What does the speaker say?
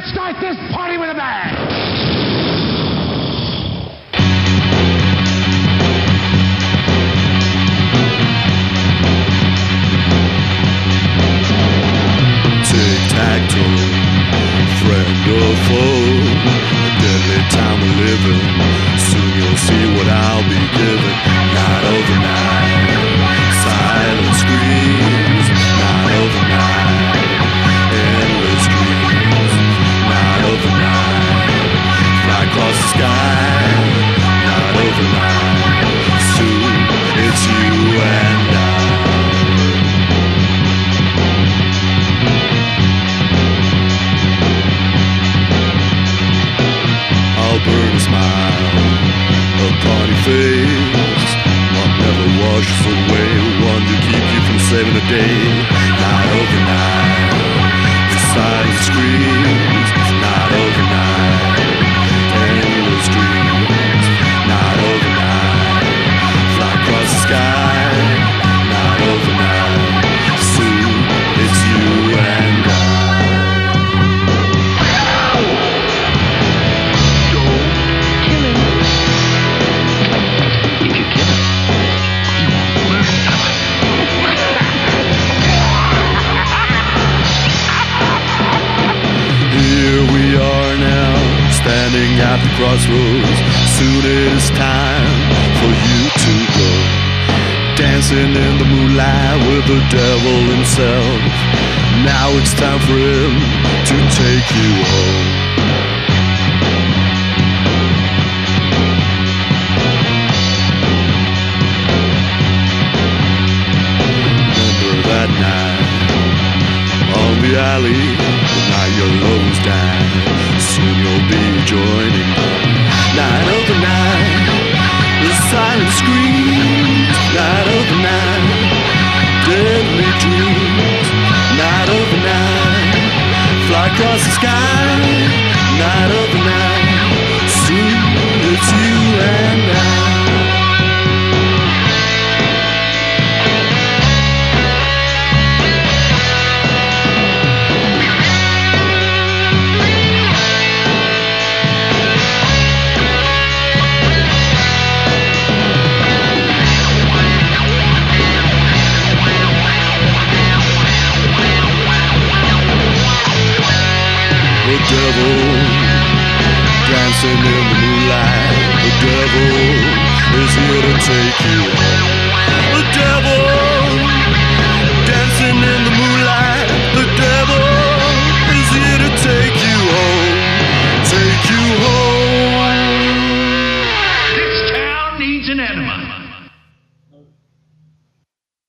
Let's start this party with a bang! Tic-tac-toe, friend or foe, a deadly time we're living. Soon you'll see what I'll be giving. Not overnight, silent screams. Not overnight, endless dreams. Not overnight, fly across the sky. Not overnight, soon it's you and I. I'll burn a smile upon your face. I'll never wash us away. One to keep you from saving the day. Not overnight, the silent screams. Not overnight, endless dreams. Not overnight, fly across the sky. Not overnight, soon it's you and I. Standing at the crossroads, soon it is time for you to go. Dancing in the moonlight with the devil himself. Now it's time for him to take you home. Remember that night on the alley, the night your love was dying. Soon you'll be joining them. Night over night, the silent screams. Night over night, deadly dreams. Night over night, fly across the sky. Night over night, soon it's you and I. The devil, dancing in the moonlight. The devil is here to take you home.